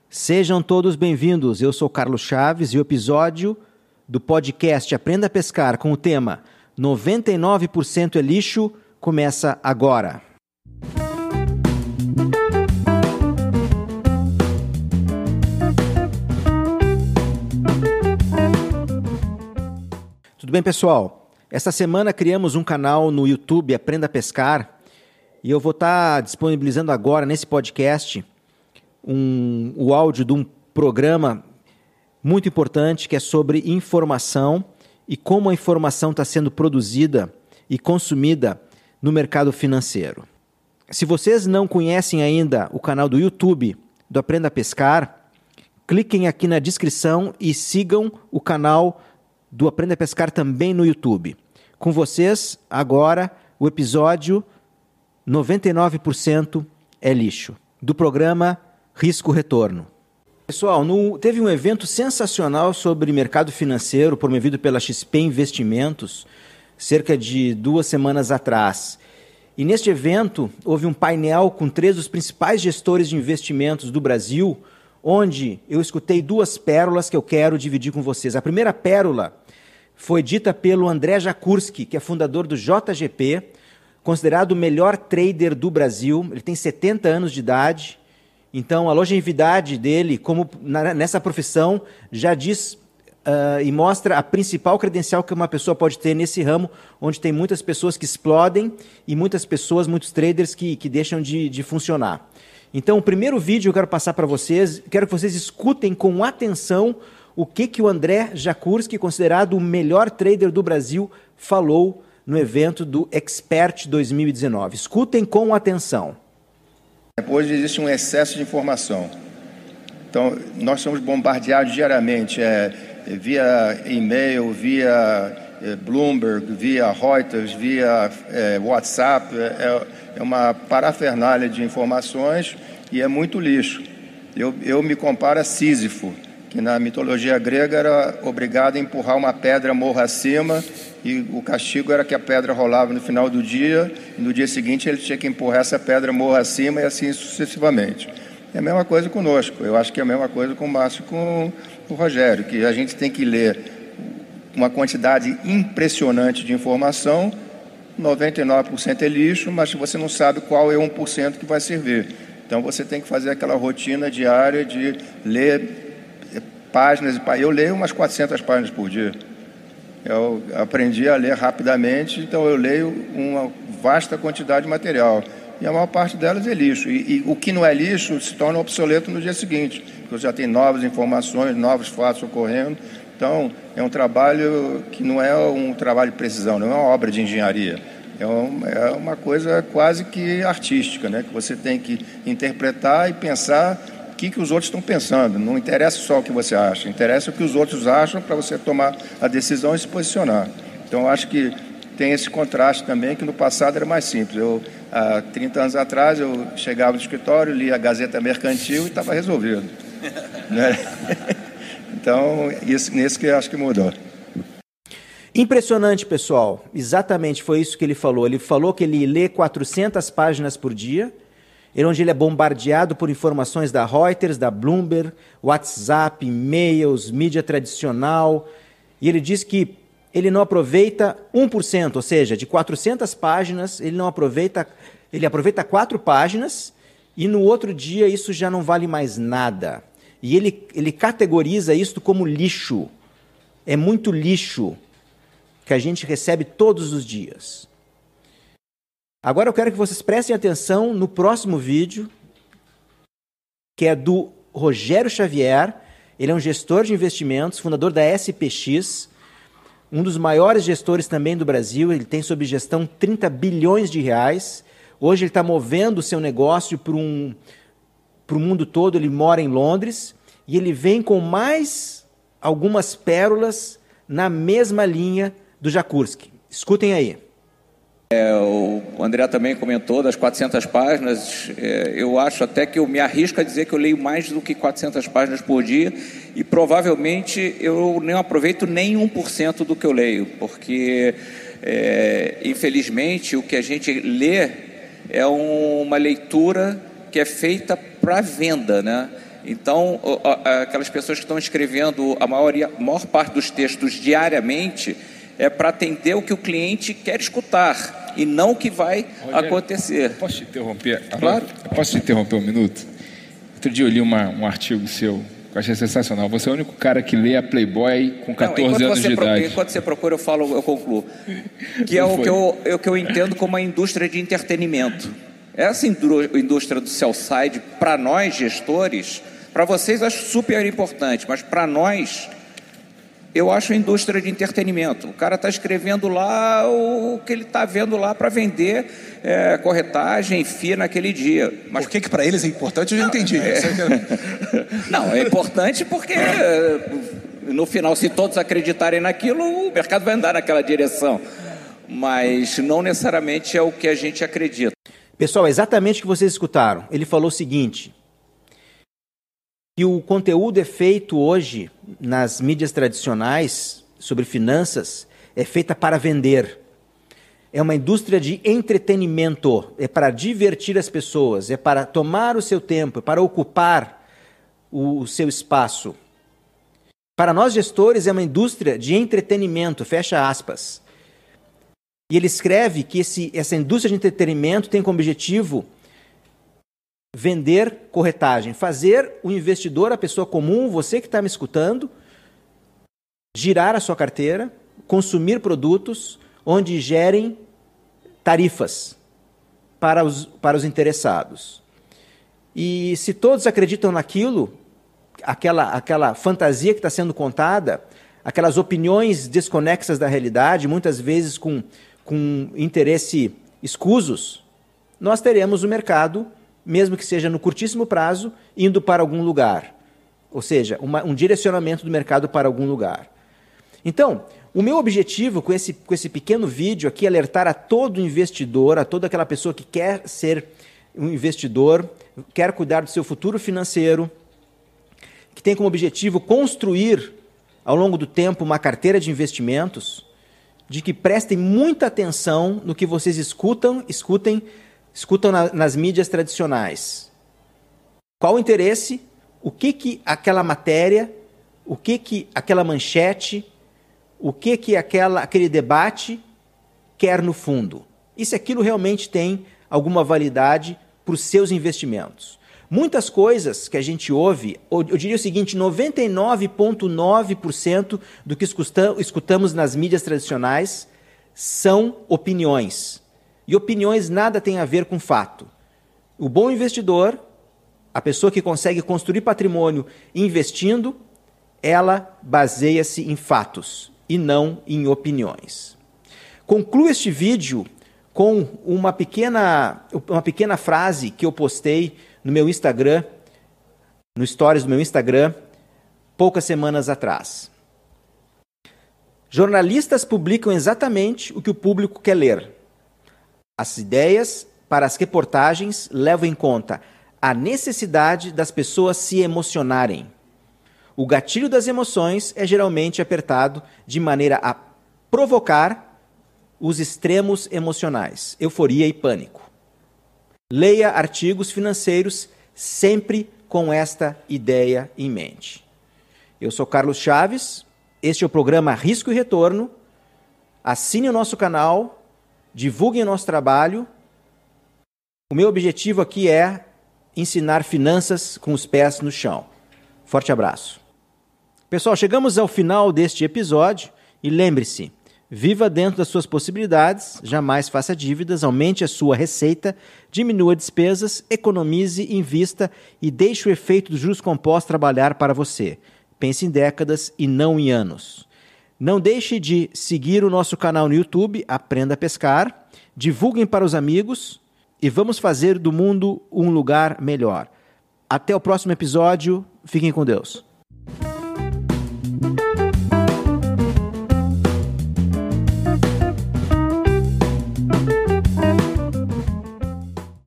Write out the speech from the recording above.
Sejam todos bem-vindos. Eu sou Carlos Chaves e o episódio do podcast Aprenda a Pescar com o tema 99% é lixo começa agora. Tudo bem, pessoal? Esta semana criamos um canal no YouTube Aprenda a Pescar e eu vou estar disponibilizando agora nesse podcast o áudio de um programa muito importante que é sobre informação e como a informação está sendo produzida e consumida no mercado financeiro. Se vocês não conhecem ainda o canal do YouTube do Aprenda a Pescar, cliquem aqui na descrição e sigam o canal do Aprenda a Pescar também no YouTube. Com vocês, agora, o episódio 99% é lixo, do programa Risco Retorno. Pessoal, teve um evento sensacional sobre mercado financeiro promovido pela XP Investimentos, cerca de 2 semanas atrás. E neste evento houve um painel com 3 dos principais gestores de investimentos do Brasil, onde eu escutei 2 pérolas que eu quero dividir com vocês. A primeira pérola foi dita pelo André Jakurski, que é fundador do JGP, considerado o melhor trader do Brasil. Ele tem 70 anos de idade. Então, a longevidade dele, nessa profissão, já diz e mostra a principal credencial que uma pessoa pode ter nesse ramo, onde tem muitas pessoas que explodem e muitos traders que deixam de funcionar. Então, o primeiro vídeo eu quero passar para vocês, quero que vocês escutem com atenção o que o André Jakurski, considerado o melhor trader do Brasil, falou no evento do Expert 2019. Escutem com atenção. Hoje existe um excesso de informação. Então, nós somos bombardeados diariamente, via e-mail, via Bloomberg, via Reuters, via WhatsApp. É uma parafernália de informações e é muito lixo. Eu me comparo a Sísifo, que na mitologia grega era obrigado a empurrar uma pedra morro acima, e o castigo era que a pedra rolava no final do dia, e no dia seguinte ele tinha que empurrar essa pedra morro acima e assim sucessivamente. É a mesma coisa conosco, eu acho que é a mesma coisa com o Márcio e com o Rogério, que a gente tem que ler uma quantidade impressionante de informação, 99% é lixo, mas você não sabe qual é 1% que vai servir. Então você tem que fazer aquela rotina diária de ler páginas. Eu leio umas 400 páginas por dia. Eu aprendi a ler rapidamente, então eu leio uma vasta quantidade de material. E a maior parte delas é lixo. E o que não é lixo se torna obsoleto no dia seguinte, porque você já tem novas informações, novos fatos ocorrendo. Então, é um trabalho que não é um trabalho de precisão, não é uma obra de engenharia. É uma coisa quase que artística, né? Que você tem que interpretar e pensar o que os outros estão pensando. Não interessa só o que você acha, interessa o que os outros acham para você tomar a decisão e se posicionar. Então, eu acho que tem esse contraste também, que no passado era mais simples. Há 30 anos atrás, eu chegava no escritório, lia a Gazeta Mercantil e estava resolvido. Né? Então, nisso que eu acho que mudou. Impressionante, pessoal. Exatamente, foi isso que ele falou. Ele falou que ele lê 400 páginas por dia, onde ele é bombardeado por informações da Reuters, da Bloomberg, WhatsApp, e-mails, mídia tradicional. E ele diz que ele não aproveita 1%, ou seja, de 400 páginas, ele aproveita 4 páginas e no outro dia isso já não vale mais nada. E ele categoriza isso como lixo. É muito lixo que a gente recebe todos os dias. Agora eu quero que vocês prestem atenção no próximo vídeo, que é do Rogério Xavier. Ele é um gestor de investimentos, fundador da SPX, um dos maiores gestores também do Brasil. Ele tem sob gestão 30 bilhões de reais. Hoje ele está movendo o seu negócio para o mundo todo. Ele mora em Londres e ele vem com mais algumas pérolas na mesma linha do Jakurski. Escutem aí. O André também comentou das 400 páginas. Eu acho até que eu me arrisco a dizer que eu leio mais do que 400 páginas por dia e provavelmente eu não aproveito nem 1% do que eu leio, porque infelizmente o que a gente lê é uma leitura que é feita para venda, né? Então, aquelas pessoas que estão escrevendo a maior parte dos textos diariamente é para atender o que o cliente quer escutar e não o que vai acontecer. Posso te interromper? Claro. Posso te interromper um minuto? Outro dia eu li um artigo seu que eu achei sensacional. Você é o único cara que lê a Playboy com 14 anos de idade. Enquanto você procura, eu concluo. Que é o que eu entendo como a indústria de entretenimento. Essa indústria do sell-side, para nós gestores, para vocês acho super importante, mas para nós, eu acho a indústria de entretenimento. O cara está escrevendo lá o que ele está vendo lá para vender corretagem, FII naquele dia. Mas por que para eles é importante, eu já entendi. Não, é importante porque, no final, se todos acreditarem naquilo, o mercado vai andar naquela direção. Mas não necessariamente é o que a gente acredita. Pessoal, exatamente o que vocês escutaram. Ele falou o seguinte, que o conteúdo é feito hoje nas mídias tradicionais sobre finanças, é feita para vender. É uma indústria de entretenimento, é para divertir as pessoas, é para tomar o seu tempo, é para ocupar o seu espaço. Para nós gestores é uma indústria de entretenimento, fecha aspas. E ele escreve que essa indústria de entretenimento tem como objetivo vender corretagem, fazer o investidor, a pessoa comum, você que está me escutando, girar a sua carteira, consumir produtos onde gerem tarifas para os interessados. E se todos acreditam naquilo, aquela fantasia que está sendo contada, aquelas opiniões desconexas da realidade, muitas vezes com interesse escusos, nós teremos o mercado, mesmo que seja no curtíssimo prazo, indo para algum lugar. Ou seja, um direcionamento do mercado para algum lugar. Então, o meu objetivo com esse pequeno vídeo aqui é alertar a todo investidor, a toda aquela pessoa que quer ser um investidor, quer cuidar do seu futuro financeiro, que tem como objetivo construir, ao longo do tempo, uma carteira de investimentos, de que prestem muita atenção no que vocês escutam nas mídias tradicionais. Qual o interesse? O que aquela matéria, o que aquela manchete, o que aquele debate quer no fundo? E se aquilo realmente tem alguma validade para os seus investimentos. Muitas coisas que a gente ouve, eu diria o seguinte, 99,9% do que escutamos nas mídias tradicionais são opiniões. E opiniões nada tem a ver com fato. O bom investidor, a pessoa que consegue construir patrimônio investindo, ela baseia-se em fatos e não em opiniões. Concluo este vídeo com uma pequena frase que eu postei no meu Instagram, no Stories do meu Instagram, poucas semanas atrás. Jornalistas publicam exatamente o que o público quer ler. As ideias para as reportagens levam em conta a necessidade das pessoas se emocionarem. O gatilho das emoções é geralmente apertado de maneira a provocar os extremos emocionais, euforia e pânico. Leia artigos financeiros sempre com esta ideia em mente. Eu sou Carlos Chaves, este é o programa Risco e Retorno. Assine o nosso canal, divulguem o nosso trabalho. O meu objetivo aqui é ensinar finanças com os pés no chão. Forte abraço. Pessoal, chegamos ao final deste episódio e lembre-se, viva dentro das suas possibilidades, jamais faça dívidas, aumente a sua receita, diminua despesas, economize, invista e deixe o efeito dos juros compostos trabalhar para você. Pense em décadas e não em anos. Não deixe de seguir o nosso canal no YouTube, Aprenda a Pescar, divulguem para os amigos e vamos fazer do mundo um lugar melhor. Até o próximo episódio, fiquem com Deus.